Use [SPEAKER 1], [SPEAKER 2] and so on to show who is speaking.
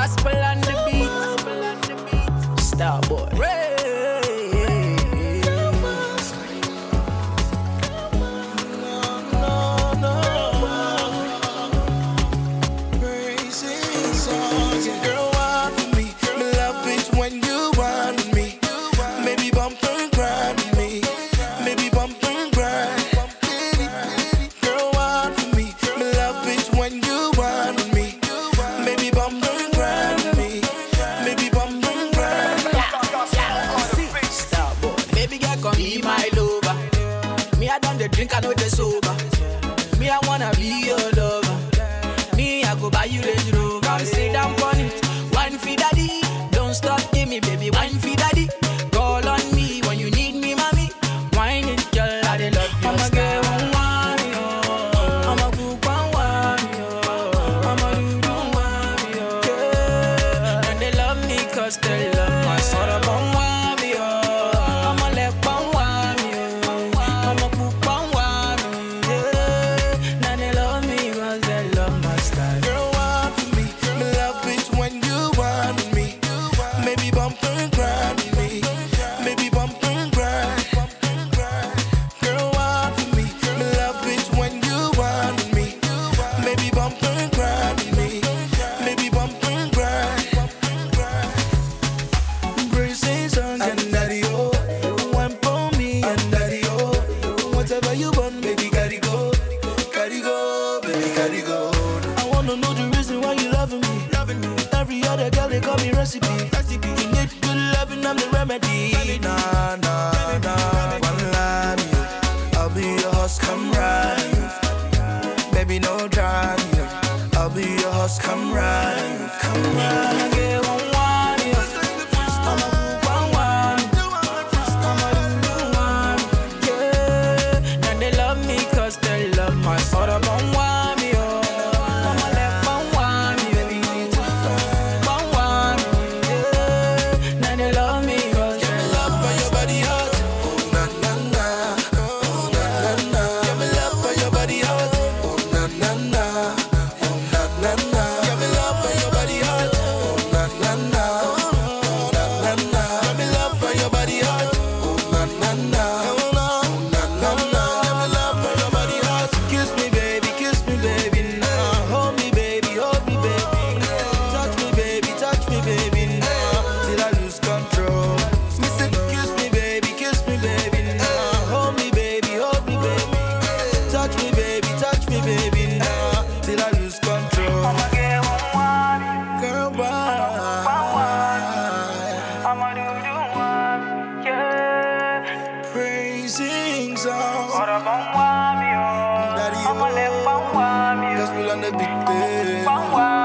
[SPEAKER 1] gospel on the beat. Starboy.
[SPEAKER 2] Drink, I know the sober. Me, I wanna be your lover. Me, I go buy you Range Rover. Come sit down on it. Wine for daddy. Don't stop, give me, baby. Wine for daddy. Call on me when you need me, mommy. Wine it, girl, I dey love you. I'ma get one, I'ma cook one, I'ma do one, yeah. And they love me 'cause they love my sort of one.
[SPEAKER 3] Recipe. You need good loving, I'm the remedy. Nah, nah, nah. One line, I'll be your horse, come ride. Baby, no drive. I'll be your horse, come ride. Come ride.
[SPEAKER 2] I'ma get one, I'ma do one, I'ma do one, yeah. And they love me 'cause they love my sort of one.
[SPEAKER 3] Daddy, oh, gospel on the big day.